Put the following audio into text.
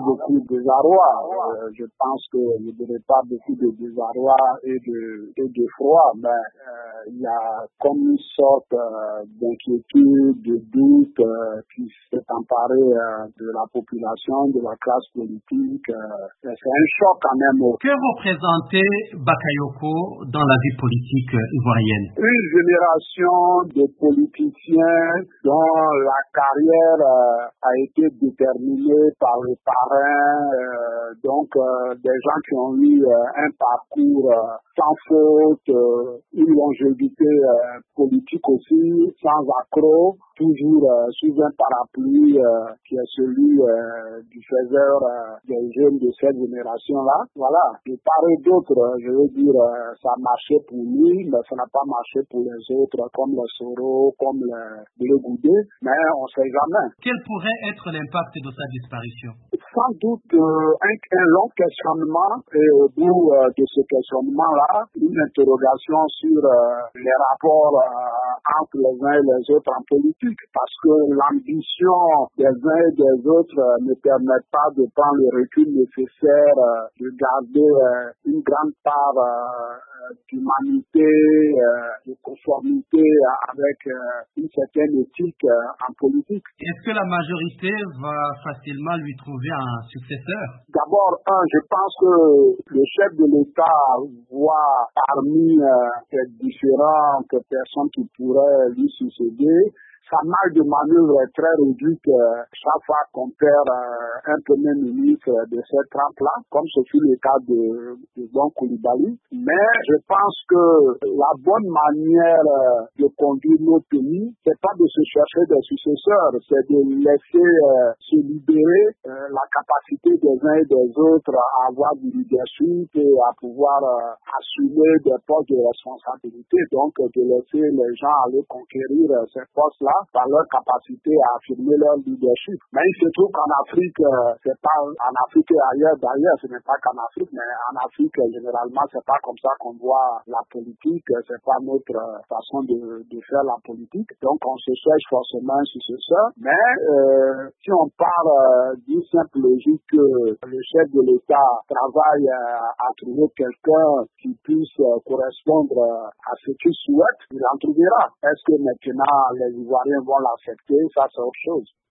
beaucoup de désarroi. Je pense qu'il n'y aurait pas beaucoup de désarroi et de froid, mais il y a comme une sorte d'inquiétude, de doute qui s'est emparé de la population, de la classe politique. C'est un choc quand même. Que représentait Bakayoko dans la vie politique ivoirienne? Une génération de politiciens dont la carrière a été déterminée par les parrains, donc des gens qui ont eu un parcours sans faute, une longévité politique aussi, sans accroc, toujours sous un parapluie qui est celui du faiseur des jeunes de cette génération-là. Voilà, de part et d'autre, je veux dire, ça a marché pour lui, mais ça n'a pas marché pour les autres, comme le Soro, comme le Blé Goudé, mais on ne sait jamais. Quel pourrait être l'impact de sa disparition? Sans doute un long questionnement, et au bout de ce questionnement-là, une interrogation sur les rapports entre les uns et les autres en politique, parce que l'ambition des uns et des autres ne permet pas de prendre le recul nécessaire, de garder une grande part d'humanité, de conformité avec une certaine éthique en politique. Est-ce que la majorité va facilement lui trouver un successeur? D'abord, je pense que le chef de l'État voit parmi ces différentes personnes qui pourraient lui succéder, sa marge de manœuvre est très réduite chaque fois qu'on perd un premier ministre de cette trempe-là, comme ce fut le cas de Bon Coulibaly. Mais je pense que la bonne manière de conduire notre pays, c'est pas de se chercher des successeurs, c'est de laisser se libérer la capacité des uns et des autres à avoir du leadership et à pouvoir assumer des postes de responsabilité. Donc, de laisser les gens aller conquérir ces postes-là par leur capacité à affirmer leur leadership. Mais il se trouve qu'en Afrique, c'est pas en Afrique et ailleurs, d'ailleurs, ce n'est pas qu'en Afrique, mais en Afrique, généralement, c'est pas comme ça qu'on voit la politique, c'est pas notre façon de faire la politique. Donc, on se cherche forcément un successeur. Mais, si on part d'une simple logique que le chef de l'État travaille à trouver quelqu'un qui puisse correspondre à ce qu'il souhaite, il en trouvera. Est-ce que maintenant, les Ivoiriens vont l'accepter? Ça, c'est autre chose.